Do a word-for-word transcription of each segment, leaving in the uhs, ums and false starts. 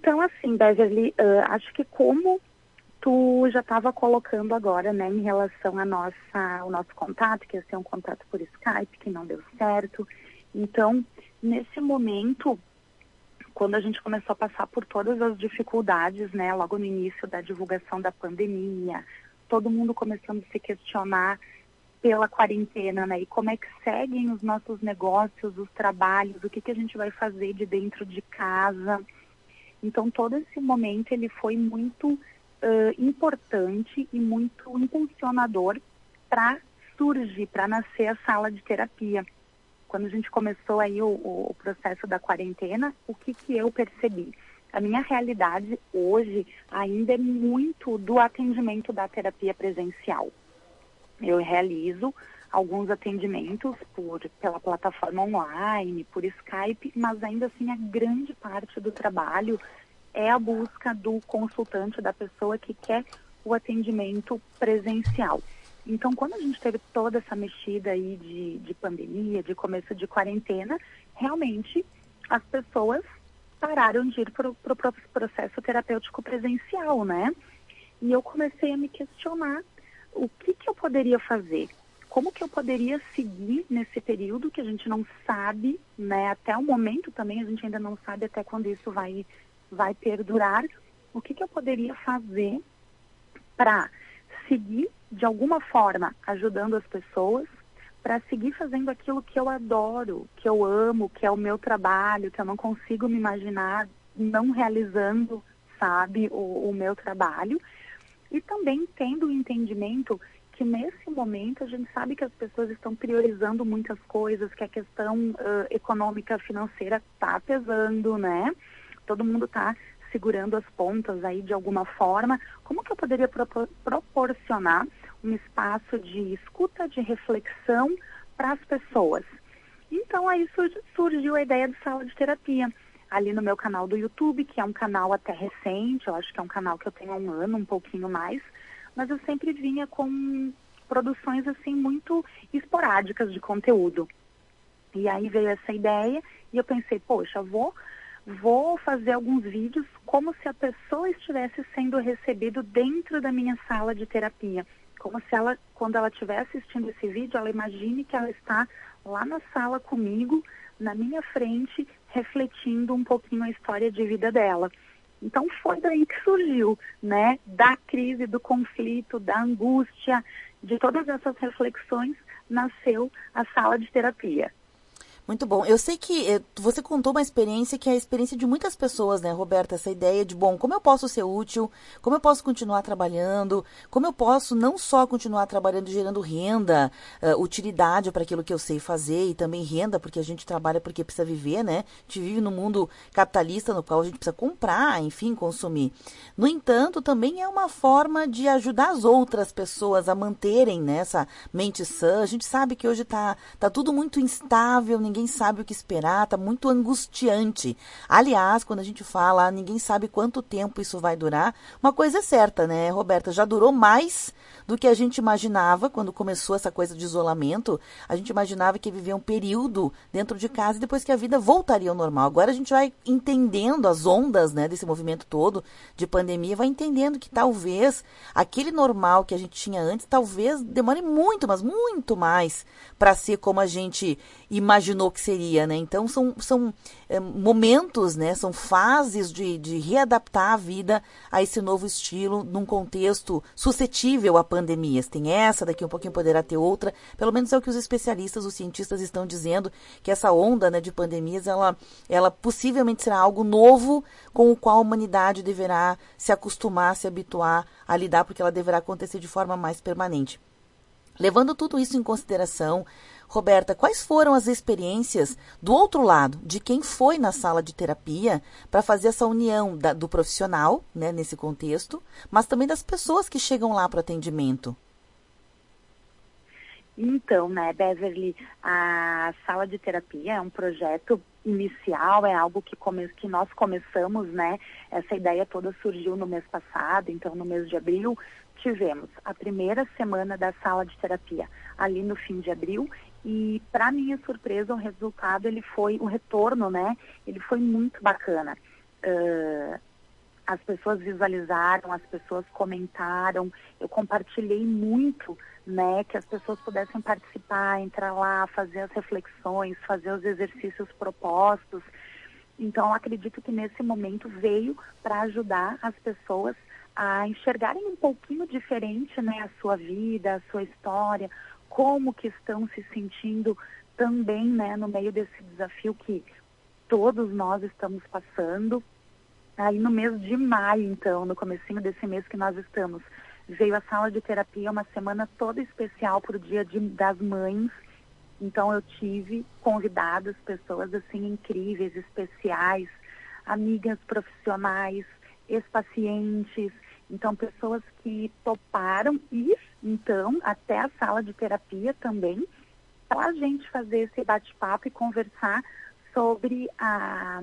Então, assim, Beverly, uh, acho que como tu já estava colocando agora, né, em relação a nossa, ao nosso contato, que ia ser um contato por Skype, que não deu certo. Então, nesse momento, quando a gente começou a passar por todas as dificuldades, né, logo no início da divulgação da pandemia, todo mundo começando a se questionar pela quarentena, né, e como é que seguem os nossos negócios, os trabalhos, o que, que a gente vai fazer de dentro de casa. Então, todo esse momento, ele foi muito Uh, importante e muito impulsionador para surgir, para nascer a sala de terapia. Quando a gente começou aí o, o processo da quarentena, o que, que eu percebi? A minha realidade hoje ainda é muito do atendimento da terapia presencial. Eu realizo alguns atendimentos por, pela plataforma online, por Skype, mas ainda assim a grande parte do trabalho é a busca do consultante, da pessoa que quer o atendimento presencial. Então, quando a gente teve toda essa mexida aí de, de pandemia, de começo de quarentena, realmente as pessoas pararam de ir para o pro processo terapêutico presencial, né? E eu comecei a me questionar o que, que eu poderia fazer, como que eu poderia seguir nesse período que a gente não sabe, né? Até o momento também a gente ainda não sabe até quando isso vai vai perdurar. O que, que eu poderia fazer para seguir, de alguma forma, ajudando as pessoas, para seguir fazendo aquilo que eu adoro, que eu amo, que é o meu trabalho, que eu não consigo me imaginar não realizando, sabe, o, o meu trabalho. E também tendo o entendimento que nesse momento a gente sabe que as pessoas estão priorizando muitas coisas, que a questão uh, econômica, financeira está pesando, né? Todo mundo está segurando as pontas aí de alguma forma. Como que eu poderia propor proporcionar um espaço de escuta, de reflexão para as pessoas? Então, aí surgiu a ideia de sala de terapia. Ali no meu canal do YouTube, que é um canal até recente, eu acho que é um canal que eu tenho há um ano, um pouquinho mais, mas eu sempre vinha com produções, assim, muito esporádicas de conteúdo. E aí veio essa ideia e eu pensei, poxa, vou... Vou fazer alguns vídeos como se a pessoa estivesse sendo recebida dentro da minha sala de terapia. Como se ela, quando ela estiver assistindo esse vídeo, ela imagine que ela está lá na sala comigo, na minha frente, refletindo um pouquinho a história de vida dela. Então foi daí que surgiu, né? Da crise, do conflito, da angústia, de todas essas reflexões, nasceu a sala de terapia. Muito bom. Eu sei que eh, você contou uma experiência que é a experiência de muitas pessoas, né, Roberta? Essa ideia de, bom, como eu posso ser útil, como eu posso continuar trabalhando, como eu posso não só continuar trabalhando e gerando renda, uh, utilidade para aquilo que eu sei fazer e também renda, porque a gente trabalha porque precisa viver, né? A gente vive num mundo capitalista no qual a gente precisa comprar, enfim, consumir. No entanto, também é uma forma de ajudar as outras pessoas a manterem, né, essa mente sã. A gente sabe que hoje tá, tá tudo muito instável, ninguém Ninguém sabe o que esperar, tá muito angustiante. Aliás, quando a gente fala, ninguém sabe quanto tempo isso vai durar, uma coisa é certa, né, Roberta? Já durou mais do que a gente imaginava quando começou essa coisa de isolamento. A gente imaginava que ia viver um período dentro de casa e depois que a vida voltaria ao normal. Agora a gente vai entendendo as ondas, né, desse movimento todo de pandemia, vai entendendo que talvez aquele normal que a gente tinha antes, talvez demore muito, mas muito mais para ser como a gente imaginou que seria, né? Então são, são é, momentos, né? São fases de, de readaptar a vida a esse novo estilo num contexto suscetível a pandemias. Tem essa, daqui um pouquinho poderá ter outra. Pelo menos é o que os especialistas, os cientistas estão dizendo, que essa onda, né, de pandemias, ela, ela possivelmente será algo novo com o qual a humanidade deverá se acostumar, se habituar a lidar, porque ela deverá acontecer de forma mais permanente. Levando tudo isso em consideração, Roberta, quais foram as experiências do outro lado, de quem foi na sala de terapia para fazer essa união da, do profissional, né, nesse contexto, mas também das pessoas que chegam lá para o atendimento? Então, né, Beverly, a sala de terapia é um projeto inicial, é algo que, come, que nós começamos, né, essa ideia toda surgiu no mês passado, então no mês de abril tivemos a primeira semana da sala de terapia ali no fim de abril e, para minha surpresa, o resultado, ele foi, o retorno, né, ele foi muito bacana. Uh, as pessoas visualizaram, as pessoas comentaram, eu compartilhei muito, né, que as pessoas pudessem participar, entrar lá, fazer as reflexões, fazer os exercícios propostos. Então, eu acredito que nesse momento veio para ajudar as pessoas a enxergarem um pouquinho diferente, né, a sua vida, a sua história, como que estão se sentindo também, né, no meio desse desafio que todos nós estamos passando. Aí no mês de maio, então, no comecinho desse mês que nós estamos, veio a sala de terapia, uma semana toda especial para o Dia de, das Mães. Então eu tive convidadas, pessoas assim incríveis, especiais, amigas profissionais, ex-pacientes, então pessoas que toparam ir, então, até a sala de terapia também, para a gente fazer esse bate-papo e conversar sobre a,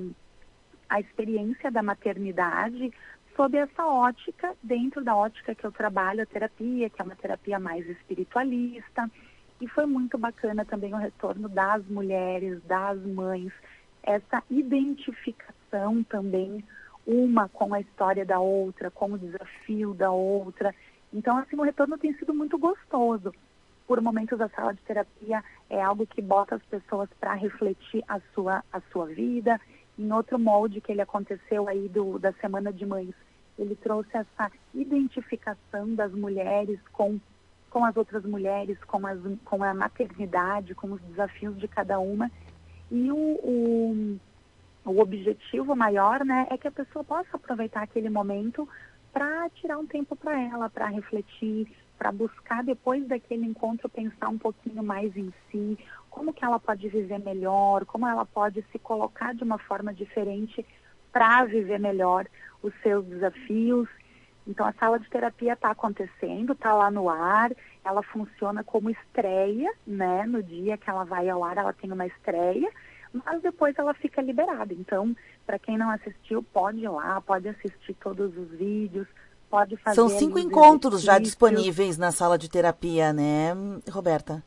a experiência da maternidade, sob essa ótica, dentro da ótica que eu trabalho, a terapia, que é uma terapia mais espiritualista. E foi muito bacana também o retorno das mulheres, das mães, essa identificação também, uma com a história da outra, com o desafio da outra. Então, assim, o retorno tem sido muito gostoso. Por momentos, a sala de terapia é algo que bota as pessoas para refletir a sua, a sua vida. Em outro molde que ele aconteceu aí do, da Semana de Mães, ele trouxe essa identificação das mulheres com, com as outras mulheres, com, as, com a maternidade, com os desafios de cada uma. E o, o, o objetivo maior, né, é que a pessoa possa aproveitar aquele momento para tirar um tempo para ela, para refletir, para buscar depois daquele encontro pensar um pouquinho mais em si, como que ela pode viver melhor, como ela pode se colocar de uma forma diferente para viver melhor os seus desafios. Então a sala de terapia está acontecendo, está lá no ar, ela funciona como estreia, né? No dia que ela vai ao ar, ela tem uma estreia, mas depois ela fica liberada. Então, para quem não assistiu, pode ir lá, pode assistir todos os vídeos, pode fazer. São cinco encontros já disponíveis na sala de terapia, né, Roberta?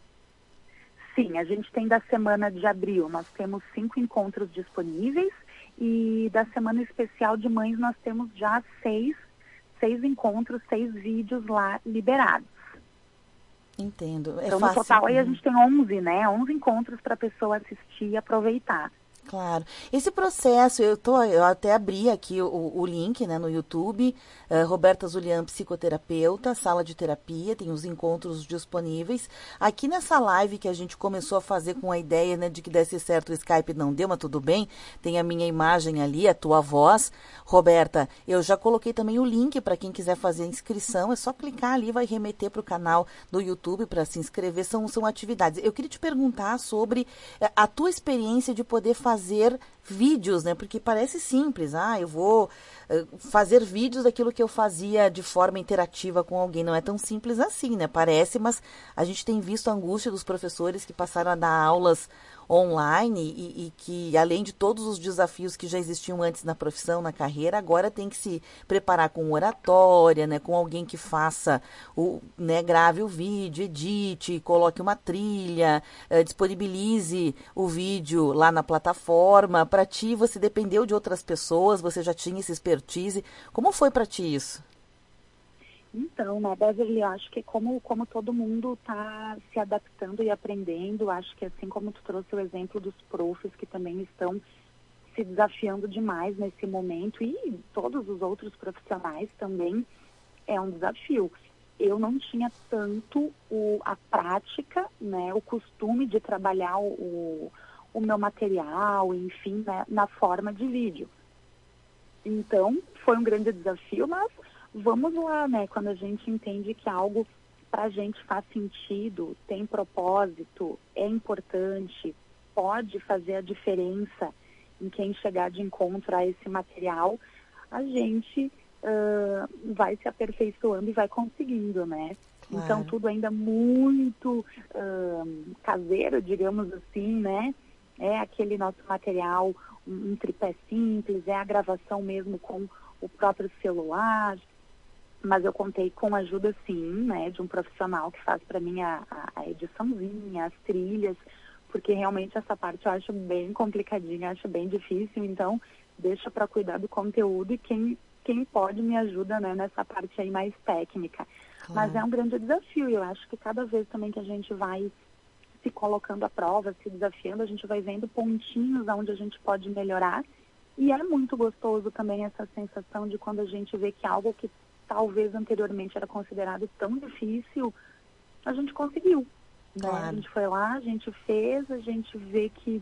Sim, a gente tem da semana de abril, nós temos cinco encontros disponíveis, e da semana especial de mães nós temos já seis, seis encontros, seis vídeos lá liberados. Entendo. É então, fácil. No total, aí a gente tem onze, né? onze encontros para a pessoa assistir e aproveitar. Claro. Esse processo, eu, tô, eu até abri aqui o, o link, né, no YouTube, uh, Roberta Zulian, psicoterapeuta, sala de terapia, tem os encontros disponíveis. Aqui nessa live que a gente começou a fazer com a ideia, né, de que desse certo o Skype, não deu, mas tudo bem, tem a minha imagem ali, a tua voz. Roberta, eu já coloquei também o link para quem quiser fazer a inscrição, é só clicar ali, vai remeter para o canal do YouTube para se inscrever, são, são atividades. Eu queria te perguntar sobre a tua experiência de poder fazer fazer vídeos, né? Porque parece simples. Ah, eu vou uh, fazer vídeos daquilo que eu fazia de forma interativa com alguém. Não é tão simples assim, né? Parece, mas a gente tem visto a angústia dos professores que passaram a dar aulas online e, e que, além de todos os desafios que já existiam antes na profissão, na carreira, agora tem que se preparar com oratória, né? Com alguém que faça, o, né? Grave o vídeo, edite, coloque uma trilha, uh, disponibilize o vídeo lá na plataforma. Para ti, você dependeu de outras pessoas, você já tinha essa expertise. Como foi para ti isso? Então, né, Beverly, eu acho que como, como todo mundo está se adaptando e aprendendo, acho que assim como tu trouxe o exemplo dos profs que também estão se desafiando demais nesse momento, e todos os outros profissionais também, é um desafio. Eu não tinha tanto o, a prática, né, o costume de trabalhar o, o meu material, enfim, né, na forma de vídeo. Então, foi um grande desafio, mas vamos lá, né? Quando a gente entende que algo para a gente faz sentido, tem propósito, é importante, pode fazer a diferença em quem chegar de encontro a esse material, a gente uh, vai se aperfeiçoando e vai conseguindo, né? Claro. Então, tudo ainda muito uh, caseiro, digamos assim, né? É aquele nosso material, um, um tripé simples, é a gravação mesmo com o próprio celular, mas eu contei com a ajuda, sim, né, de um profissional que faz para mim a, a ediçãozinha, as trilhas, porque realmente essa parte eu acho bem complicadinha, acho bem difícil, então deixa para cuidar do conteúdo, e quem quem pode me ajuda, né, nessa parte aí mais técnica. Claro. Mas é um grande desafio, eu acho que cada vez também que a gente vai se colocando à prova, se desafiando, a gente vai vendo pontinhos onde a gente pode melhorar. E é muito gostoso também essa sensação de quando a gente vê que algo que talvez anteriormente era considerado tão difícil, a gente conseguiu. Né? Claro. A gente foi lá, a gente fez, a gente vê que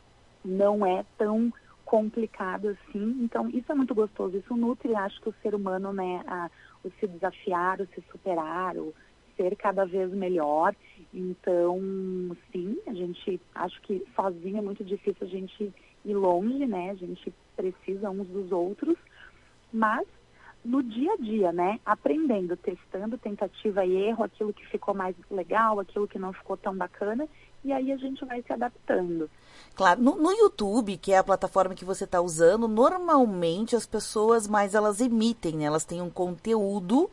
não é tão complicado assim. Então, isso é muito gostoso. Isso nutre, acho que o ser humano, né, a, o se desafiar, o se superar, o ser cada vez melhor. Então, sim, a gente, acho que sozinho é muito difícil a gente ir longe, né? A gente precisa uns dos outros, mas no dia a dia, né? Aprendendo, testando, tentativa e erro, aquilo que ficou mais legal, aquilo que não ficou tão bacana, e aí a gente vai se adaptando. Claro, no, no YouTube, que é a plataforma que você está usando, normalmente as pessoas mais elas emitem, né? Elas têm um conteúdo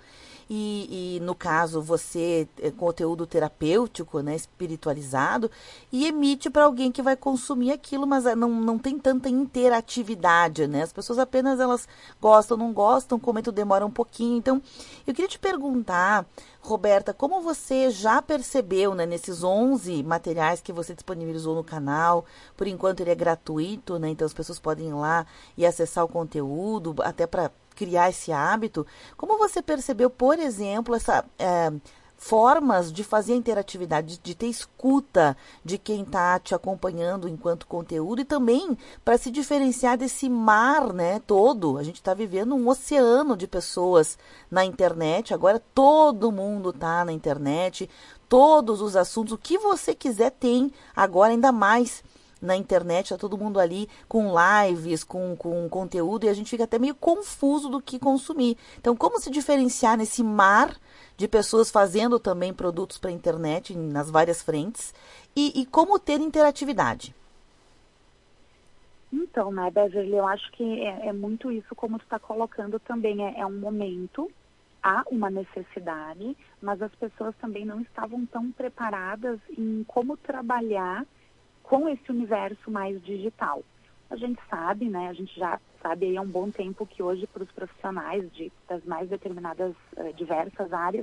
e, e no caso você é conteúdo terapêutico, né? Espiritualizado, e emite para alguém que vai consumir aquilo, mas não, não tem tanta interatividade, né? As pessoas apenas elas gostam, não gostam, comentam, demora um pouquinho. Então, eu queria te perguntar, Roberta, como você já percebeu, né, nesses onze materiais que você disponibilizou no canal, por enquanto ele é gratuito, né, então as pessoas podem ir lá e acessar o conteúdo, até para criar esse hábito. Como você percebeu, por exemplo, essa é, formas de fazer a interatividade, de, de ter escuta de quem está te acompanhando enquanto conteúdo e também para se diferenciar desse mar, né, todo. A gente está vivendo um oceano de pessoas na internet, agora todo mundo está na internet, todos os assuntos, o que você quiser tem agora ainda mais na internet, está todo mundo ali com lives, com, com conteúdo, e a gente fica até meio confuso do que consumir. Então, como se diferenciar nesse mar de pessoas fazendo também produtos para a internet, nas várias frentes, e, e como ter interatividade? Então, né, Beverly, eu acho que é, é muito isso como tu está colocando também, é, é um momento, há uma necessidade, mas as pessoas também não estavam tão preparadas em como trabalhar com esse universo mais digital. A gente sabe, né, a gente já sabe aí há um bom tempo que hoje para os profissionais de, das mais determinadas, uh, diversas áreas,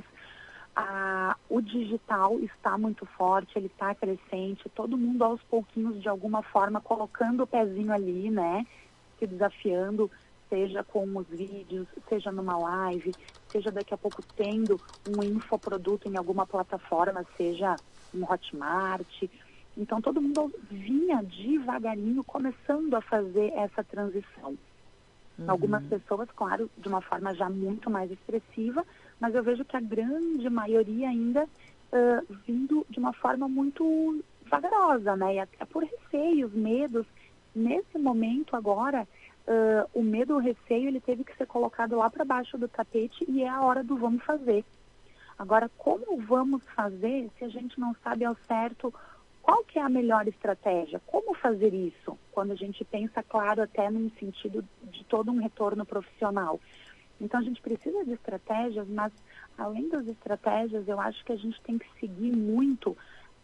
uh, o digital está muito forte, ele está crescente, todo mundo aos pouquinhos, de alguma forma, colocando o pezinho ali, né, se desafiando, seja com os vídeos, seja numa live, seja daqui a pouco tendo um infoproduto em alguma plataforma, seja um Hotmart. Então, todo mundo vinha devagarinho começando a fazer essa transição. Uhum. Algumas pessoas, claro, de uma forma já muito mais expressiva, mas eu vejo que a grande maioria ainda uh, vindo de uma forma muito vagarosa, né? E até por receios, medos. Nesse momento agora, uh, o medo, o receio, ele teve que ser colocado lá para baixo do tapete e é a hora do vamos fazer. Agora, como vamos fazer se a gente não sabe ao certo qual que é a melhor estratégia? Como fazer isso? Quando a gente pensa, claro, até num sentido de todo um retorno profissional. Então, a gente precisa de estratégias, mas, além das estratégias, eu acho que a gente tem que seguir muito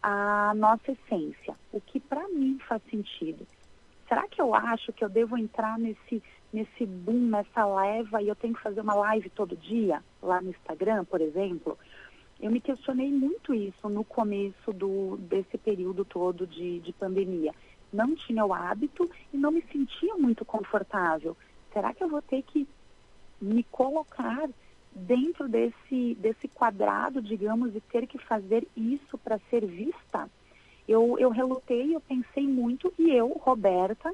a nossa essência. O que, para mim, faz sentido. Será que eu acho que eu devo entrar nesse, nesse boom, nessa leva, e eu tenho que fazer uma live todo dia, lá no Instagram, por exemplo? Eu me questionei muito isso no começo do, desse período todo de, de pandemia. Não tinha o hábito e não me sentia muito confortável. Será que eu vou ter que me colocar dentro desse, desse quadrado, digamos, e ter que fazer isso para ser vista? Eu, eu relutei, eu pensei muito, e eu, Roberta,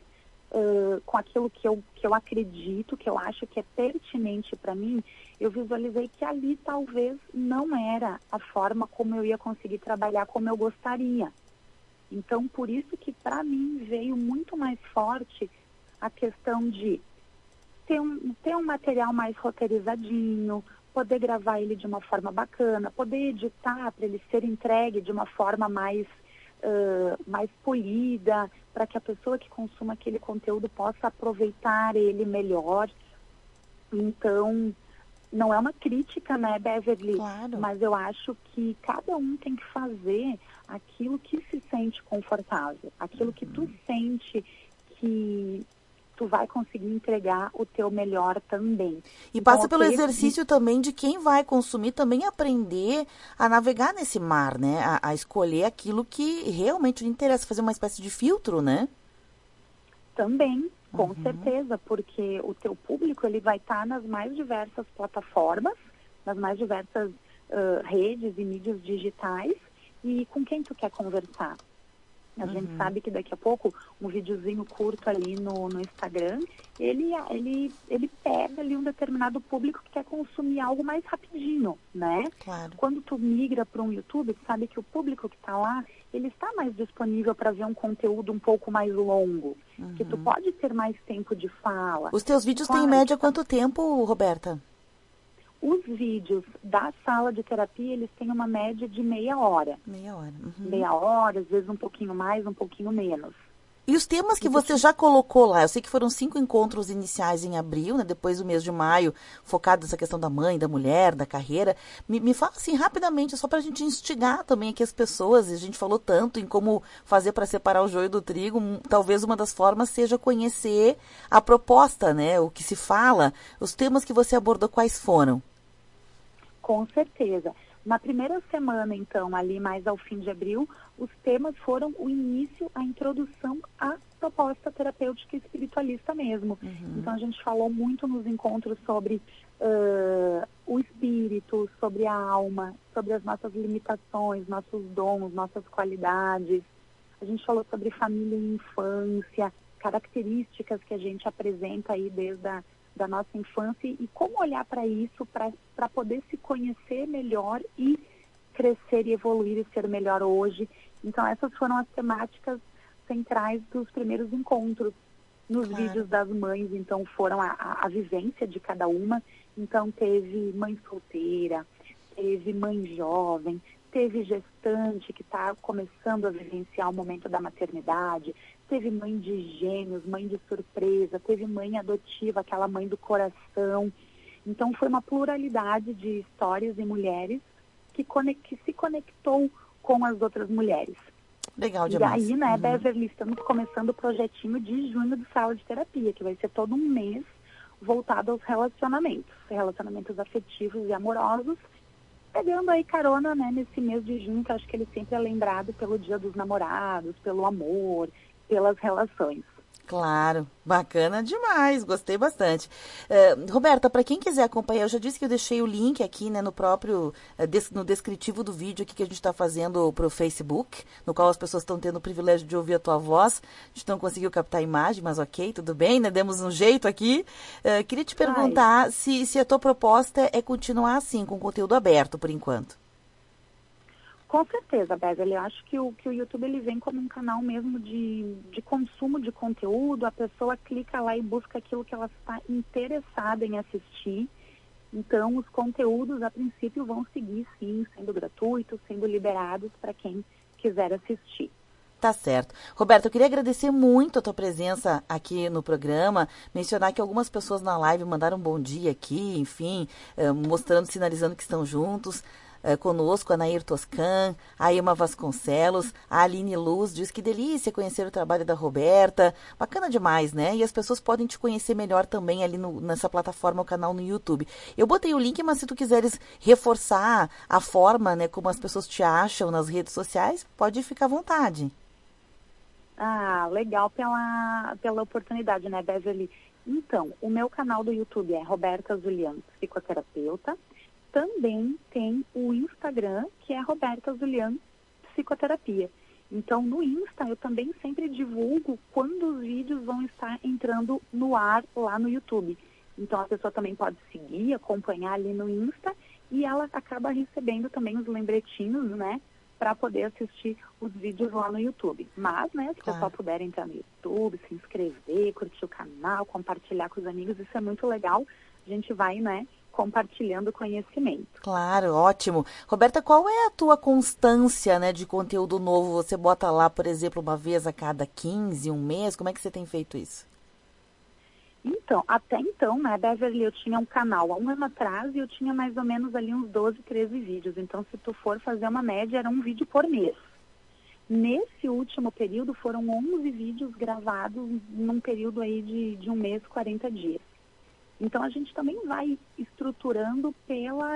uh, com aquilo que eu, que eu acredito, que eu acho que é pertinente para mim, eu visualizei que ali talvez não era a forma como eu ia conseguir trabalhar como eu gostaria. Então, por isso que para mim veio muito mais forte a questão de ter um, ter um material mais roteirizadinho, poder gravar ele de uma forma bacana, poder editar para ele ser entregue de uma forma mais, uh, mais polida, para que a pessoa que consuma aquele conteúdo possa aproveitar ele melhor. Então, não é uma crítica, né, Beverly? Claro. Mas eu acho que cada um tem que fazer aquilo que se sente confortável, aquilo que tu sente que tu vai conseguir entregar o teu melhor também. E então, passa pelo okay, exercício também de quem vai consumir, também aprender a navegar nesse mar, né? A, a escolher aquilo que realmente lhe interessa, fazer uma espécie de filtro, né? Também, com uhum. certeza, porque o teu público ele vai estar nas mais diversas plataformas, nas mais diversas uh, redes e mídias digitais, e com quem tu quer conversar. A uhum. gente sabe que daqui a pouco um videozinho curto ali no, no Instagram, ele, ele, ele pega ali um determinado público que quer consumir algo mais rapidinho, né? Claro. Quando tu migra para um YouTube, tu sabe que o público que está lá, ele está mais disponível para ver um conteúdo um pouco mais longo, uhum. que tu pode ter mais tempo de fala. Os teus vídeos claro, têm em média quanto tempo, Roberta? Os vídeos da sala de terapia, eles têm uma média de meia hora. Meia hora. Uhum. Meia hora, às vezes um pouquinho mais, um pouquinho menos. E os temas que você já colocou lá, eu sei que foram cinco encontros iniciais em abril, né, depois do mês de maio, focado nessa questão da mãe, da mulher, da carreira. Me, me fala assim rapidamente, só para a gente instigar também aqui as pessoas, a gente falou tanto em como fazer para separar o joio do trigo, talvez uma das formas seja conhecer a proposta, né, o que se fala, os temas que você abordou, quais foram? Com certeza. Na primeira semana, então, ali mais ao fim de abril, os temas foram o início, a introdução à proposta terapêutica espiritualista mesmo. Uhum. Então, a gente falou muito nos encontros sobre uh, o espírito, sobre a alma, sobre as nossas limitações, nossos dons, nossas qualidades. A gente falou sobre família e infância, características que a gente apresenta aí desde a da nossa infância e como olhar para isso para poder se conhecer melhor e crescer e evoluir e ser melhor hoje. Então, essas foram as temáticas centrais dos primeiros encontros. Nos claro. Vídeos das mães, então, foram a, a, a vivência de cada uma. Então, teve mãe solteira, teve mãe jovem, teve gestante que está começando a vivenciar o momento da maternidade, teve mãe de gêmeos, mãe de surpresa, teve mãe adotiva, aquela mãe do coração. Então, foi uma pluralidade de histórias e mulheres que, que se conectou com as outras mulheres. Legal demais. E aí, né, uhum. Beverly, estamos começando o projetinho de junho do Sala de Terapia, que vai ser todo um mês voltado aos relacionamentos, relacionamentos afetivos e amorosos, pegando aí carona, né, nesse mês de junho, que eu acho que ele sempre é lembrado pelo Dia dos Namorados, pelo amor, pelas relações. Claro, bacana demais, gostei bastante. Uh, Roberta, para quem quiser acompanhar, eu já disse que eu deixei o link aqui, né, no próprio, uh, des, no descritivo do vídeo aqui que a gente está fazendo para o Facebook, no qual as pessoas estão tendo o privilégio de ouvir a tua voz. A gente não conseguiu captar a imagem, mas ok, tudo bem, né, demos um jeito aqui. Uh, queria te perguntar se, se a tua proposta é continuar assim, com conteúdo aberto por enquanto. Com certeza, Beverly. Eu acho que o, que o YouTube ele vem como um canal mesmo de, de consumo de conteúdo. A pessoa clica lá e busca aquilo que ela está interessada em assistir. Então, os conteúdos, a princípio, vão seguir, sim, sendo gratuitos, sendo liberados para quem quiser assistir. Tá certo. Roberto, eu queria agradecer muito a tua presença aqui no programa, mencionar que algumas pessoas na live mandaram um bom dia aqui, enfim, mostrando, sinalizando que estão juntos. Uh, conosco, a Nair Toscan, a Emma Vasconcelos, a Aline Luz, diz que delícia conhecer o trabalho da Roberta, bacana demais, né? E as pessoas podem te conhecer melhor também ali no, nessa plataforma, o canal no YouTube. Eu botei o link, mas se tu quiseres reforçar a forma, né, como as pessoas te acham nas redes sociais, pode ficar à vontade. Ah, legal pela, pela oportunidade, né, Beverly? Então, o meu canal do YouTube é Roberta Zulian, psicoterapeuta. Também tem o Instagram, que é Roberta Zulian Psicoterapia. Então, no Insta, eu também sempre divulgo quando os vídeos vão estar entrando no ar lá no YouTube. Então, a pessoa também pode seguir, acompanhar ali no Insta e ela acaba recebendo também os lembretinhos, né, para poder assistir os vídeos lá no YouTube. Mas, né, se o pessoal puder entrar no YouTube, se inscrever, curtir o canal, compartilhar com os amigos, isso é muito legal. A gente vai, né, compartilhando conhecimento. Claro, ótimo. Roberta, qual é a tua constância, né, de conteúdo novo? Você bota lá, por exemplo, uma vez a cada quinze, um mês? Como é que você tem feito isso? Então, até então, né, Beverly, eu tinha um canal há um ano atrás e eu tinha mais ou menos ali uns doze, treze vídeos. Então, se tu for fazer uma média, era um vídeo por mês. Nesse último período, foram onze vídeos gravados num período aí de, de um mês, quarenta dias. Então, a gente também vai estruturando pela,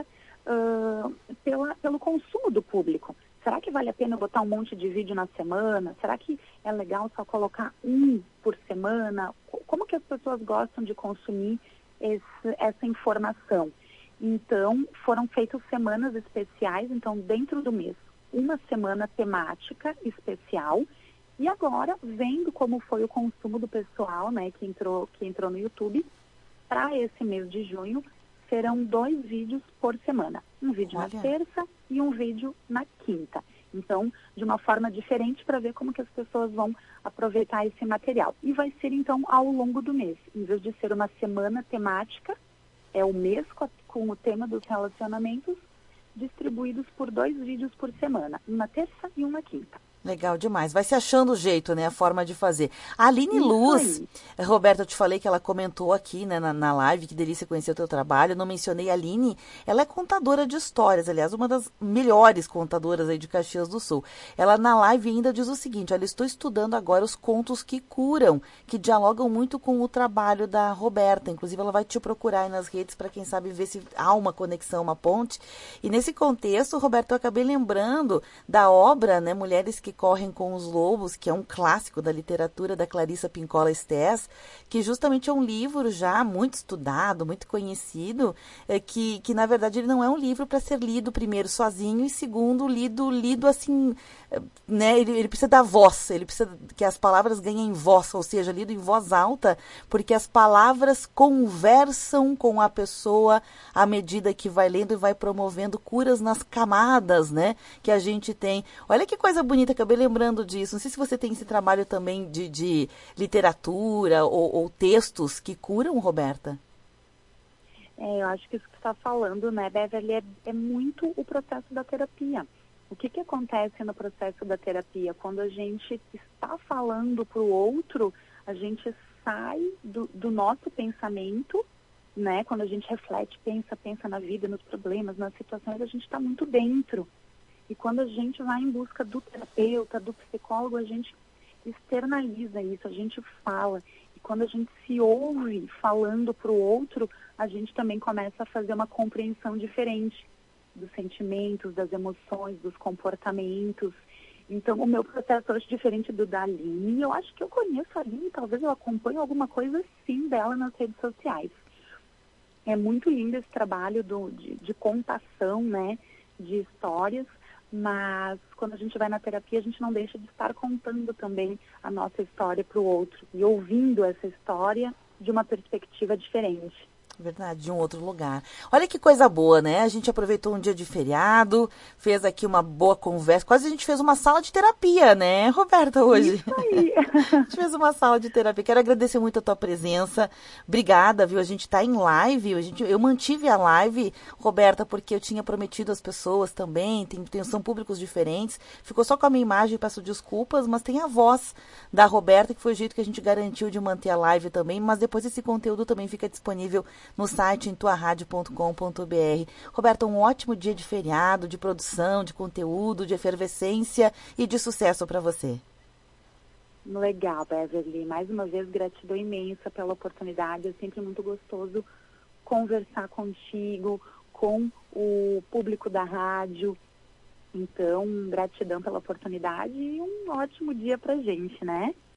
uh, pela, pelo consumo do público. Será que vale a pena botar um monte de vídeo na semana? Será que é legal só colocar um por semana? Como que as pessoas gostam de consumir esse, essa informação? Então, foram feitas semanas especiais, então, dentro do mês, uma semana temática especial. E agora, vendo como foi o consumo do pessoal, né, que entrou, que entrou no YouTube, para esse mês de junho, serão dois vídeos por semana. Um vídeo Olha. na terça e um vídeo na quinta. Então, de uma forma diferente para ver como que as pessoas vão aproveitar esse material. E vai ser, então, ao longo do mês. Em vez de ser uma semana temática, é o mês com, a, com o tema dos relacionamentos, distribuídos por dois vídeos por semana. Um na terça e um na quinta. Legal demais. Vai se achando o jeito, né? A forma de fazer. A Aline Isso Luz, aí. Roberta, eu te falei que ela comentou aqui, né, na, na live, que delícia conhecer o teu trabalho. Eu não mencionei a Aline. Ela é contadora de histórias, aliás, uma das melhores contadoras aí de Caxias do Sul. Ela na live ainda diz o seguinte: olha, estou estudando agora os contos que curam, que dialogam muito com o trabalho da Roberta. Inclusive, ela vai te procurar aí nas redes para, quem sabe, ver se há uma conexão, uma ponte. E nesse contexto, Roberta, eu acabei lembrando da obra, né, Mulheres que Correm com os Lobos, que é um clássico da literatura da Clarissa Pinkola Estés, que justamente é um livro já muito estudado, muito conhecido, é, que, que na verdade ele não é um livro para ser lido primeiro sozinho e segundo lido, lido assim, né, ele, ele precisa da voz, ele precisa que as palavras ganhem voz, ou seja, lido em voz alta, porque as palavras conversam com a pessoa à medida que vai lendo e vai promovendo curas nas camadas, né, que a gente tem. Olha que coisa bonita, acabei lembrando disso. Não sei se você tem esse trabalho também de, de literatura ou, ou textos que curam, Roberta. É, eu acho que isso que você está falando, né, Beverly, é, é muito o processo da terapia. O que, que acontece no processo da terapia? Quando a gente está falando para o outro, a gente sai do, do nosso pensamento, né? Quando a gente reflete, pensa, pensa na vida, nos problemas, nas situações, a gente está muito dentro. E quando a gente vai em busca do terapeuta, do psicólogo, a gente externaliza isso, a gente fala. E quando a gente se ouve falando para o outro, a gente também começa a fazer uma compreensão diferente dos sentimentos, das emoções, dos comportamentos. Então, o meu processo hoje é diferente do da Aline. Eu acho que eu conheço a Aline, talvez eu acompanhe alguma coisa sim dela nas redes sociais. É muito lindo esse trabalho do, de, de contação, né, de histórias, mas quando a gente vai na terapia, a gente não deixa de estar contando também a nossa história para o outro e ouvindo essa história de uma perspectiva diferente. Verdade, de um outro lugar. Olha que coisa boa, né? A gente aproveitou um dia de feriado, fez aqui uma boa conversa. Quase a gente fez uma sala de terapia, né, Roberta, hoje? Isso aí. A gente fez uma sala de terapia. Quero agradecer muito a tua presença. Obrigada, viu? A gente tá em live. A gente, eu mantive a live, Roberta, porque eu tinha prometido às pessoas também. Tem, tem, são públicos diferentes. Ficou só com a minha imagem, peço desculpas, mas tem a voz da Roberta, que foi o jeito que a gente garantiu de manter a live também. Mas depois esse conteúdo também fica disponível no site em tua rádio ponto com ponto b r. Roberta, um ótimo dia de feriado, de produção, de conteúdo, de efervescência e de sucesso para você. Legal, Beverly. Mais uma vez, gratidão imensa pela oportunidade. É sempre muito gostoso conversar contigo, com o público da rádio. Então, gratidão pela oportunidade e um ótimo dia pra gente, né?